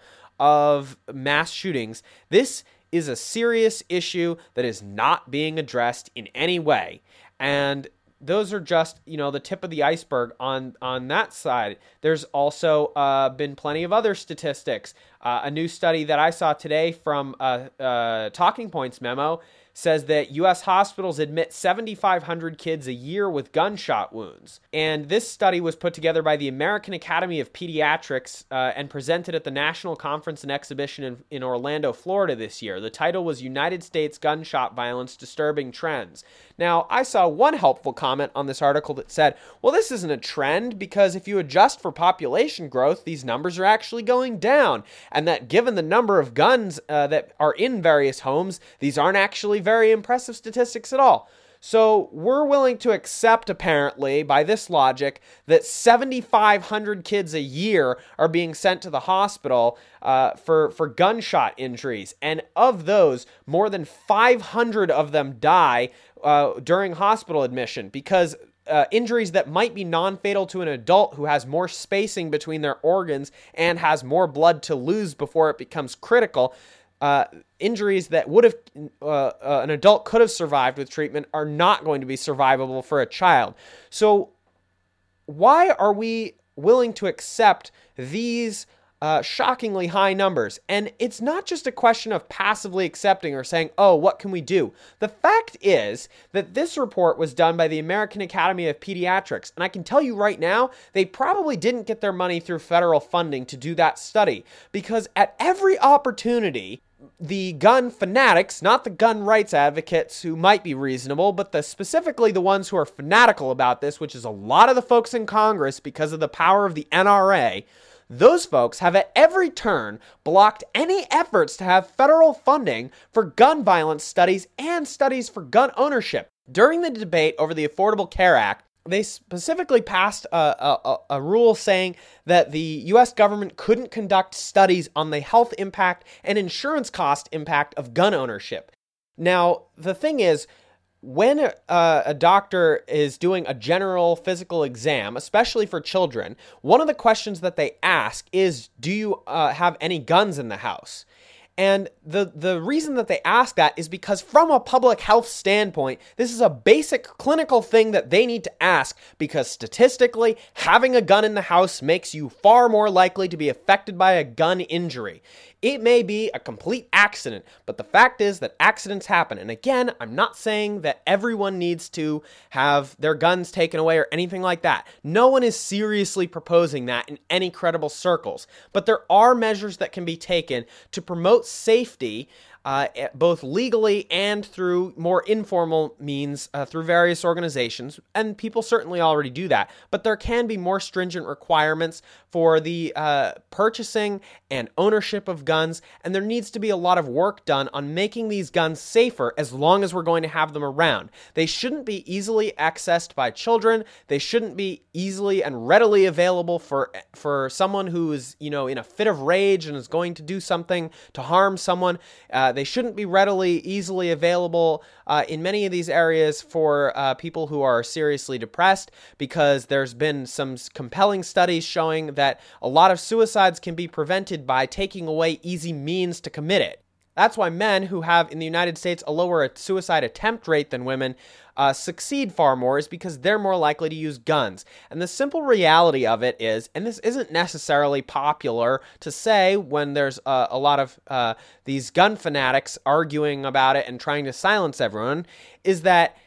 of mass shootings. This is a serious issue that is not being addressed in any way. And those are just, you know, the tip of the iceberg on, on that side. There's also uh, been plenty of other statistics. Uh, a new study that I saw today from uh, uh, Talking Points memo says that U S hospitals admit seven thousand five hundred kids a year with gunshot wounds. And this study was put together by the American Academy of Pediatrics uh, and presented at the National Conference and Exhibition in, in Orlando, Florida this year. The title was United States Gunshot Violence Disturbing Trends. Now, I saw one helpful comment on this article that said, well, this isn't a trend because if you adjust for population growth, these numbers are actually going down. And that given the number of guns uh, that are in various homes, these aren't actually very impressive statistics at all. So we're willing to accept, apparently, by this logic, that seven thousand five hundred kids a year are being sent to the hospital uh, for, for gunshot injuries. And of those, more than five hundred of them die uh, during hospital admission because Uh, injuries that might be non-fatal to an adult who has more spacing between their organs and has more blood to lose before it becomes critical. Uh, injuries that would have uh, uh, an adult could have survived with treatment are not going to be survivable for a child. So why are we willing to accept these uh, shockingly high numbers? And it's not just a question of passively accepting or saying, oh, what can we do? The fact is that this report was done by the American Academy of Pediatrics. And I can tell you right now, they probably didn't get their money through federal funding to do that study, because at every opportunity, the gun fanatics, not the gun rights advocates who might be reasonable, but the specifically the ones who are fanatical about this, which is a lot of the folks in Congress because of the power of the N R A, those folks have at every turn blocked any efforts to have federal funding for gun violence studies and studies for gun ownership. During the debate over the Affordable Care Act, they specifically passed a, a, a rule saying that the U S government couldn't conduct studies on the health impact and insurance cost impact of gun ownership. Now, the thing is, when uh, a doctor is doing a general physical exam, especially for children, one of the questions that they ask is, do you uh, have any guns in the house? And the, the reason that they ask that is because from a public health standpoint, this is a basic clinical thing that they need to ask, because statistically, having a gun in the house makes you far more likely to be affected by a gun injury. It may be a complete accident, but the fact is that accidents happen. And again, I'm not saying that everyone needs to have their guns taken away or anything like that. No one is seriously proposing that in any credible circles. But there are measures that can be taken to promote safety uh, both legally and through more informal means uh, through various organizations, and people certainly already do that, but there can be more stringent requirements for the uh, purchasing and ownership of guns, and there needs to be a lot of work done on making these guns safer as long as we're going to have them around. They shouldn't be easily accessed by children. They shouldn't be easily and readily available for for someone who is, you know, in a fit of rage and is going to do something to harm someone. Uh, they shouldn't be readily, easily available uh, in many of these areas for uh, people who are seriously depressed, because there's been some compelling studies showing that a lot of suicides can be prevented by taking away easy means to commit it. That's why men who have, in the United States, a lower suicide attempt rate than women uh, succeed far more, is because they're more likely to use guns. And the simple reality of it is, and this isn't necessarily popular to say when there's uh, a lot of uh, these gun fanatics arguing about it and trying to silence everyone, is that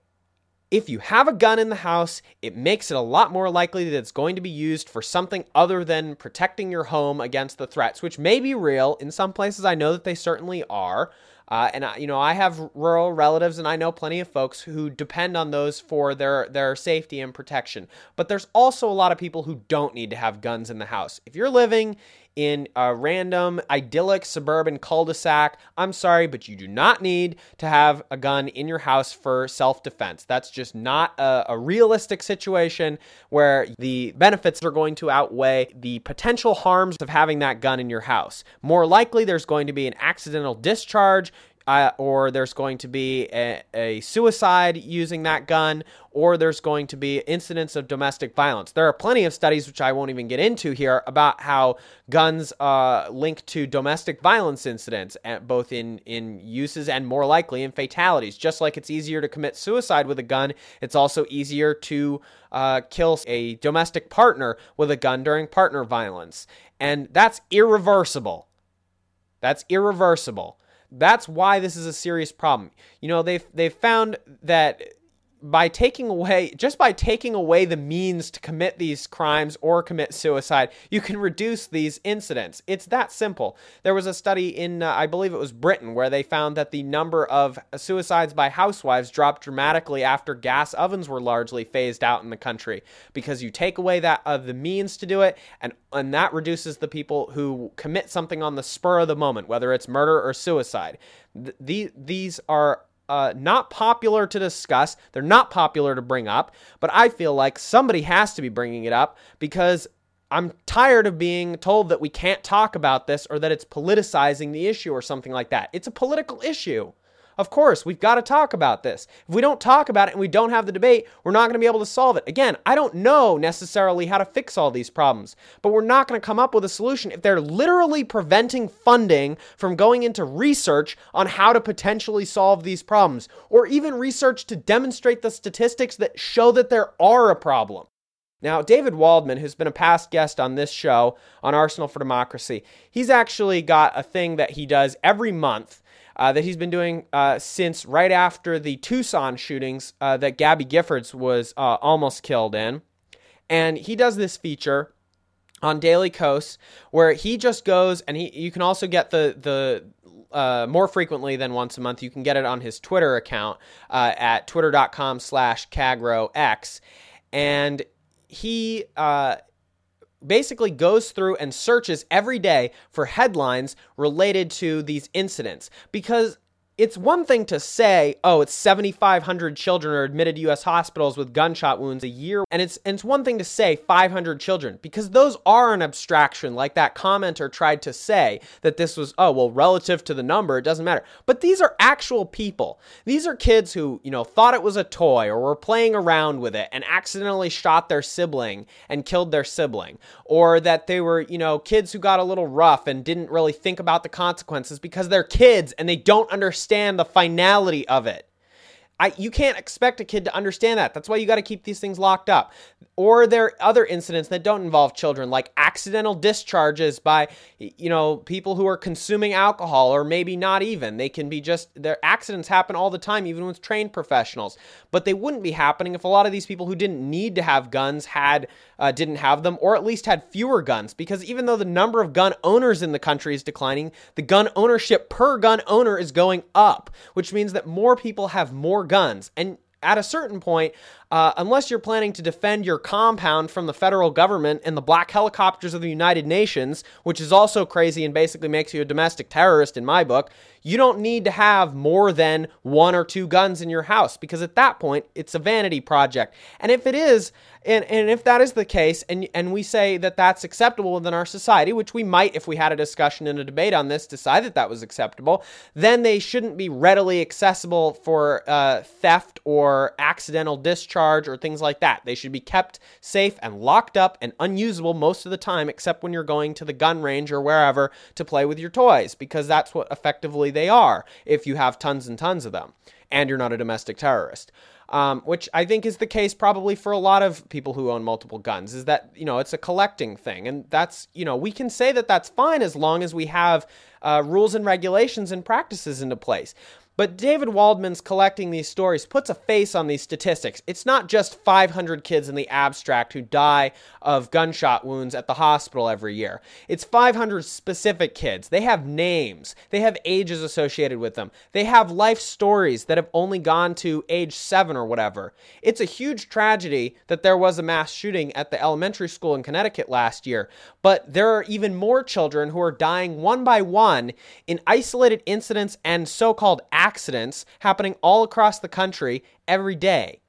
if you have a gun in the house, it makes it a lot more likely that it's going to be used for something other than protecting your home against the threats, which may be real. In some places, I know that they certainly are. Uh, and, I, you know, I have rural relatives, and I know plenty of folks who depend on those for their, their safety and protection. But there's also a lot of people who don't need to have guns in the house. If you're living in a random, idyllic suburban cul-de-sac, I'm sorry, but you do not need to have a gun in your house for self-defense. That's just not a, a realistic situation where the benefits are going to outweigh the potential harms of having that gun in your house. More likely, there's going to be an accidental discharge, Uh, or there's going to be a, a suicide using that gun, or there's going to be incidents of domestic violence. There are plenty of studies, which I won't even get into here, about how guns uh, link to domestic violence incidents, both in, in uses and more likely in fatalities. Just like it's easier to commit suicide with a gun, it's also easier to uh, kill a domestic partner with a gun during partner violence. And that's irreversible. That's irreversible. That's why this is a serious problem. You know, they've, they've found that by taking away, just by taking away the means to commit these crimes or commit suicide, you can reduce these incidents. It's that simple. There was a study in, uh, I believe it was Britain, where they found that the number of suicides by housewives dropped dramatically after gas ovens were largely phased out in the country, because you take away that of uh, the means to do it, and, and that reduces the people who commit something on the spur of the moment, whether it's murder or suicide. Th- the, these are Uh, not popular to discuss. They're not popular to bring up, but I feel like somebody has to be bringing it up, because I'm tired of being told that we can't talk about this, or that it's politicizing the issue or something like that. It's a political issue. Of course, we've got to talk about this. If we don't talk about it and we don't have the debate, we're not going to be able to solve it. Again, I don't know necessarily how to fix all these problems, but we're not going to come up with a solution if they're literally preventing funding from going into research on how to potentially solve these problems, or even research to demonstrate the statistics that show that there are a problem. Now, David Waldman, who's been a past guest on this show on Arsenal for Democracy, he's actually got a thing that he does every month Uh, that he's been doing uh, since right after the Tucson shootings uh, that Gabby Giffords was uh, almost killed in. And he does this feature on Daily Kos where he just goes, and he you can also get the the uh, more frequently than once a month. You can get it on his Twitter account uh, at twitter.com slash CagroX. And he uh, basically goes through and searches every day for headlines related to these incidents, because it's one thing to say, oh, it's seventy-five hundred children are admitted to U S hospitals with gunshot wounds a year. And it's, and it's one thing to say five hundred children, because those are an abstraction, like that commenter tried to say that this was, oh, well, relative to the number, it doesn't matter. But these are actual people. These are kids who, you know, thought it was a toy or were playing around with it and accidentally shot their sibling and killed their sibling. Or that they were, you know, kids who got a little rough and didn't really think about the consequences because they're kids and they don't understand the finality of it. I, you can't expect a kid to understand that. That's why you got to keep these things locked up. Or there are other incidents that don't involve children, like accidental discharges by, you know, people who are consuming alcohol, or maybe not even. They can be just, their accidents happen all the time, even with trained professionals. But they wouldn't be happening if a lot of these people who didn't need to have guns had, uh, didn't have them, or at least had fewer guns. Because even though the number of gun owners in the country is declining, the gun ownership per gun owner is going up, which means that more people have more guns. And at a certain point, uh, unless you're planning to defend your compound from the federal government and the black helicopters of the United Nations, which is also crazy and basically makes you a domestic terrorist in my book, you don't need to have more than one or two guns in your house, because at that point, it's a vanity project. And if it is, and, and if that is the case, and, and we say that that's acceptable within our society, which we might, if we had a discussion and a debate on this, decide that that was acceptable, then they shouldn't be readily accessible for uh, theft or accidental discharge or things like that. They should be kept safe and locked up and unusable most of the time, except when you're going to the gun range or wherever to play with your toys, because that's what effectively they are if you have tons and tons of them and you're not a domestic terrorist. Um, which I think is the case probably for a lot of people who own multiple guns, is that, you know, it's a collecting thing. And that's, you know, we can say that that's fine as long as we have uh, rules and regulations and practices into place. But David Waldman's collecting these stories puts a face on these statistics. It's not just five hundred kids in the abstract who die of gunshot wounds at the hospital every year. It's five hundred specific kids. They have names. They have ages associated with them. They have life stories that have only gone to age seven or whatever. It's a huge tragedy that there was a mass shooting at the elementary school in Connecticut last year. But there are even more children who are dying one by one in isolated incidents and so-called accidents accidents happening all across the country every day.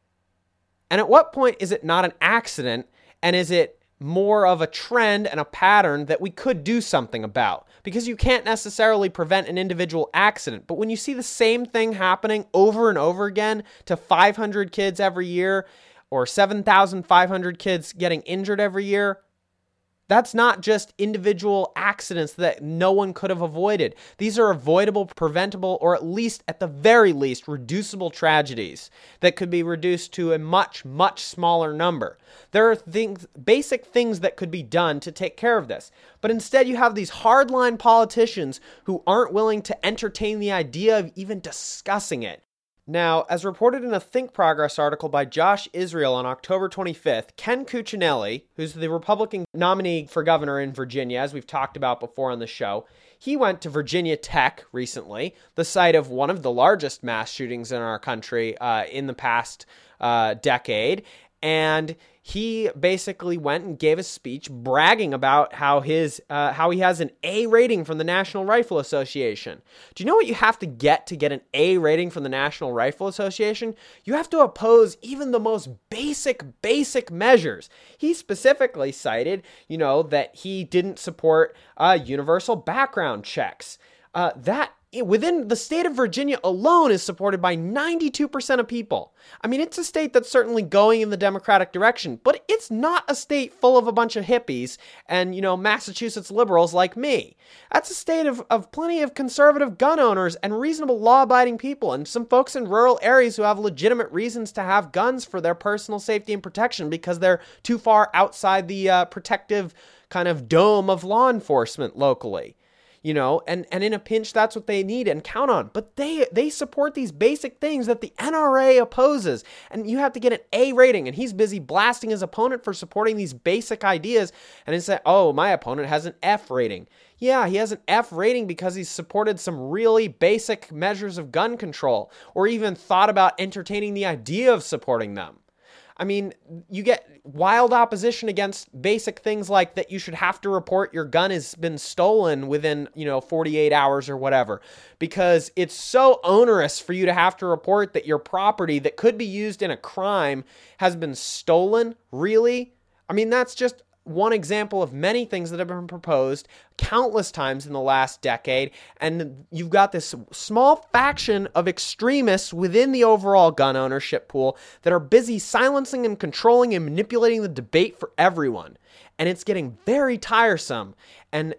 And at what point is it not an accident, and is it more of a trend and a pattern that we could do something about? Because you can't necessarily prevent an individual accident, but when you see the same thing happening over and over again to five hundred kids every year, or seven thousand five hundred kids getting injured every year, that's not just individual accidents that no one could have avoided. These are avoidable, preventable, or at least, at the very least, reducible tragedies that could be reduced to a much, much smaller number. There are things, basic things that could be done to take care of this. But instead, you have these hardline politicians who aren't willing to entertain the idea of even discussing it. Now, as reported in a Think Progress article by Josh Israel on October twenty-fifth, Ken Cuccinelli, who's the Republican nominee for governor in Virginia, as we've talked about before on the show, he went to Virginia Tech recently, the site of one of the largest mass shootings in our country uh, in the past uh, decade, and he basically went and gave a speech bragging about how his uh, how he has an A rating from the National Rifle Association. Do you know what you have to get to get an A rating from the National Rifle Association? You have to oppose even the most basic, basic measures. He specifically cited, you know, that he didn't support uh, universal background checks. Uh, that within the state of Virginia alone is supported by ninety-two percent of people. I mean, it's a state that's certainly going in the Democratic direction, but it's not a state full of a bunch of hippies and, you know, Massachusetts liberals like me. That's a state of, of plenty of conservative gun owners and reasonable law-abiding people, and some folks in rural areas who have legitimate reasons to have guns for their personal safety and protection because they're too far outside the uh, protective kind of dome of law enforcement locally. You know, and, and in a pinch, that's what they need and count on. But they they support these basic things that the N R A opposes. And you have to get an A rating. And he's busy blasting his opponent for supporting these basic ideas. And he said, oh, my opponent has an F rating. Yeah, he has an F rating because he's supported some really basic measures of gun control, or even thought about entertaining the idea of supporting them. I mean, you get wild opposition against basic things like that you should have to report your gun has been stolen within, you know, forty-eight hours or whatever, because it's so onerous for you to have to report that your property that could be used in a crime has been stolen. Really? I mean, that's just one example of many things that have been proposed countless times in the last decade, and you've got this small faction of extremists within the overall gun ownership pool that are busy silencing and controlling and manipulating the debate for everyone, and it's getting very tiresome. And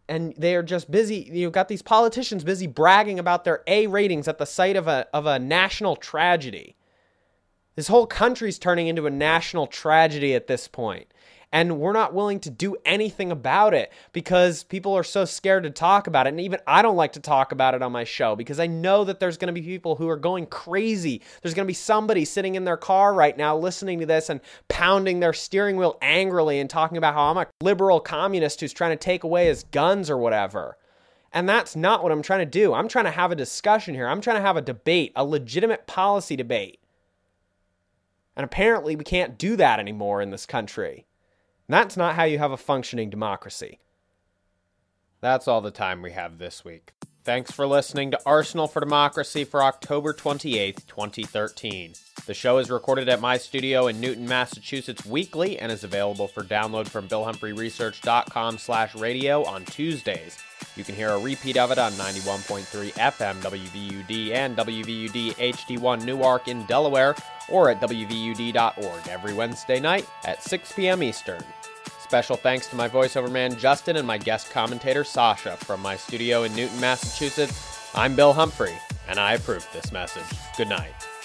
and they are just busy. You've got these politicians busy bragging about their A ratings at the site of a of a national tragedy. This whole country's turning into a national tragedy at this point. And we're not willing to do anything about it because people are so scared to talk about it. And even I don't like to talk about it on my show because I know that there's going to be people who are going crazy. There's going to be somebody sitting in their car right now listening to this and pounding their steering wheel angrily and talking about how I'm a liberal communist who's trying to take away his guns or whatever. And that's not what I'm trying to do. I'm trying to have a discussion here. I'm trying to have a debate, a legitimate policy debate. And apparently we can't do that anymore in this country. That's not how you have a functioning democracy. That's all the time we have this week. Thanks for listening to Arsenal for Democracy for October twenty-eighth, twenty thirteen. The show is recorded at my studio in Newton, Massachusetts weekly and is available for download from bill humphrey research dot com slash radio on Tuesdays. You can hear a repeat of it on ninety-one point three F M W V U D and W V U D H D one Newark in Delaware or at W V U D dot org every Wednesday night at six p.m. Eastern. Special thanks to my voiceover man Justin and my guest commentator Sasha from my studio in Newton, Massachusetts. I'm Bill Humphrey, and I approve this message. Good night.